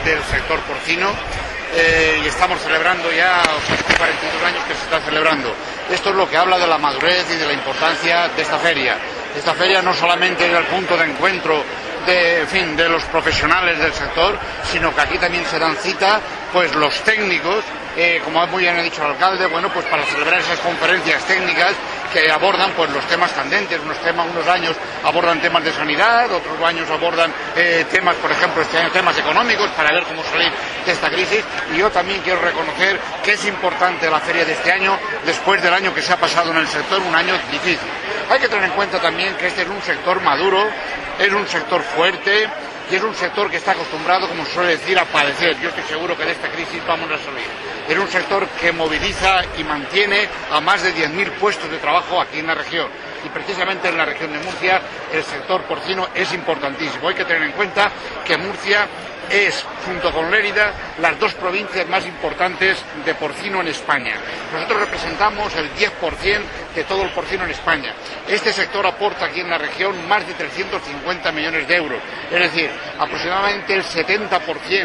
del sector porcino. Y estamos celebrando ya, son 42 años que se está celebrando. Esto es lo que habla de la madurez y de la importancia de esta feria. Esta feria no solamente es el punto de encuentro de los profesionales del sector, sino que aquí también se dan cita pues los técnicos, como muy bien ha dicho el alcalde, bueno, pues para celebrar esas conferencias técnicas que abordan pues los temas candentes. Unos años abordan temas de sanidad, otros años abordan temas, por ejemplo, este año temas económicos para ver cómo salir de esta crisis. Y yo también quiero reconocer que es importante la feria de este año, después del año que se ha pasado en el sector, un año difícil. Hay que tener en cuenta también que este es un sector maduro, es un sector fuerte y es un sector que está acostumbrado, como se suele decir, a padecer. Yo estoy seguro que de esta crisis vamos a salir. Es un sector que moviliza y mantiene a más de 10.000 puestos de trabajo aquí en la región. Y precisamente en la región de Murcia el sector porcino es importantísimo. Hay que tener en cuenta que Murcia es, junto con Lérida, las dos provincias más importantes de porcino en España. Nosotros representamos el 10% de todo el porcino en España. Este sector aporta aquí en la región más de 350 millones de euros, es decir, aproximadamente el 70%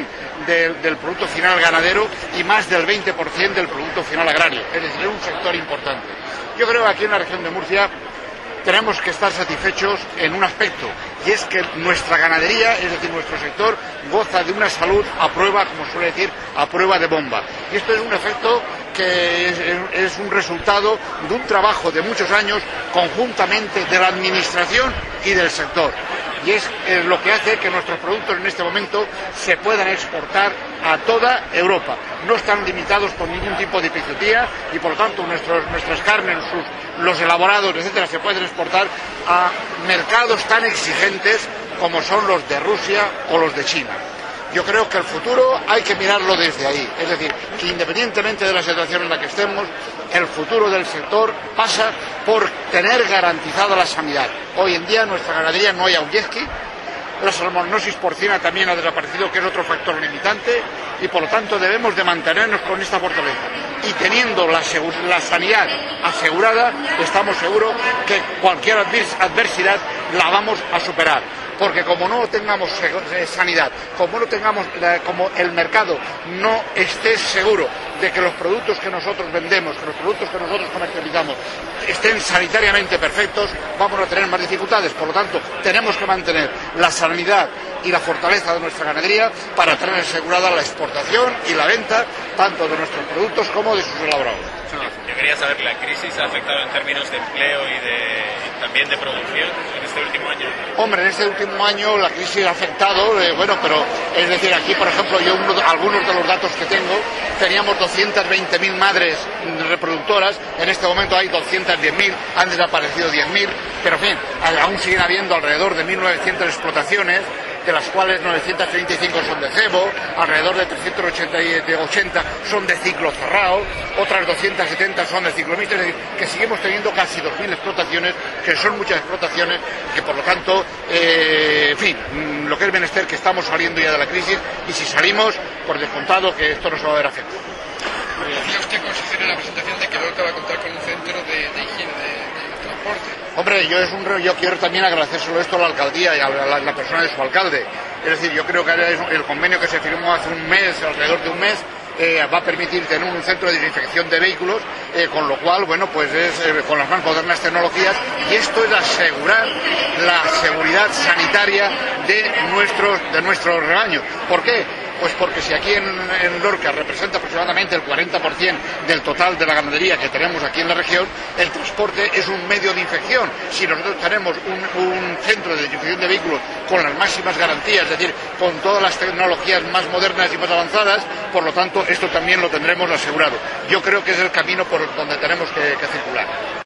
del producto final ganadero y más del 20% del producto final agrario, es decir, es un sector importante. Yo creo que aquí en la región de Murcia tenemos que estar satisfechos en un aspecto, y es que nuestra ganadería, es decir, nuestro sector, goza de una salud a prueba, como suele decir, a prueba de bomba. Y esto es un efecto que es un resultado de un trabajo de muchos años conjuntamente de la administración y del sector. Y es lo que hace que nuestros productos en este momento se puedan exportar a toda Europa. No están limitados por ningún tipo de epizootia y por lo tanto nuestras carnes, los elaborados, etcétera, se pueden exportar a mercados tan exigentes como son los de Rusia o los de China. Yo creo que el futuro hay que mirarlo desde ahí, es decir, que independientemente de la situación en la que estemos, el futuro del sector pasa por tener garantizada la sanidad. Hoy en día en nuestra ganadería no hay Aujexki, la salmonelosis porcina también ha desaparecido, que es otro factor limitante, y por lo tanto debemos de mantenernos con esta fortaleza. Y teniendo la sanidad asegurada, estamos seguros que cualquier adversidad la vamos a superar. Porque como no tengamos sanidad, como el mercado no esté seguro de que los productos que nosotros vendemos, que los productos que nosotros comercializamos estén sanitariamente perfectos, vamos a tener más dificultades. Por lo tanto, tenemos que mantener la sanidad y la fortaleza de nuestra ganadería para tener asegurada la exportación y la venta tanto de nuestros productos como de sus elaborados. Yo quería saber, ¿la crisis ha afectado en términos de empleo y también de producción en este último año? Hombre, en este último año la crisis ha afectado, pero es decir, aquí por ejemplo algunos de los datos que tengo, teníamos 220.000 madres reproductoras, en este momento hay 210.000, han desaparecido 10.000, pero en fin, aún siguen habiendo alrededor de 1.900 explotaciones, de las cuales 935 son de cebo, alrededor de 380 son de ciclo cerrado, otras 270 son de ciclo mixto, es decir, que seguimos teniendo casi 2.000 explotaciones, que son muchas explotaciones, que por lo tanto, lo que es menester que estamos saliendo ya de la crisis, y si salimos, por descontado que esto nos va a ver afectado. Decía usted, consejero, en la presentación de que Lorca va a contar con un centro de higiene de transporte. Hombre, yo quiero también agradecérselo esto a la alcaldía y a la persona de su alcalde. Es decir, yo creo que el convenio que se firmó hace un mes, alrededor de un mes, va a permitir tener un centro de desinfección de vehículos, con lo cual, bueno, pues es con las más modernas tecnologías, y esto es asegurar la seguridad sanitaria de nuestro rebaño. ¿Por qué? Pues porque si aquí en Lorca representa aproximadamente el 40% del total de la ganadería que tenemos aquí en la región, el transporte es un medio de infección. Si nosotros tenemos un centro de desinfección de vehículos con las máximas garantías, es decir, con todas las tecnologías más modernas y más avanzadas, por lo tanto, esto también lo tendremos asegurado. Yo creo que es el camino por donde tenemos que circular.